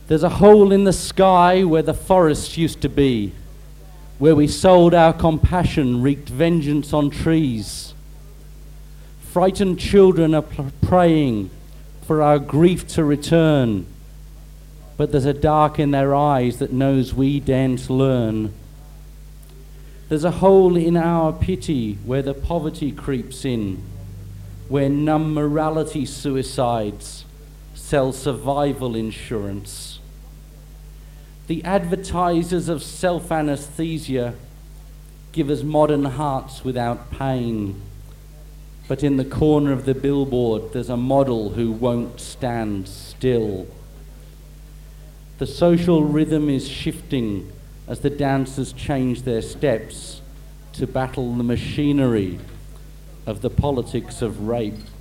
There's a hole in the sky where the forest used to be, where we sold our compassion, wreaked vengeance on trees. Frightened children are praying for our grief to return, but there's a dark in their eyes that knows we daren't learn. There's a hole in our pity where the poverty creeps in, where numb morality suicides sell survival insurance. The advertisers of self-anesthesia give us modern hearts without pain, but in the corner of the billboard there's a model who won't stand still. The social rhythm is shifting as the dancers change their steps to battle the machinery of the politics of rape.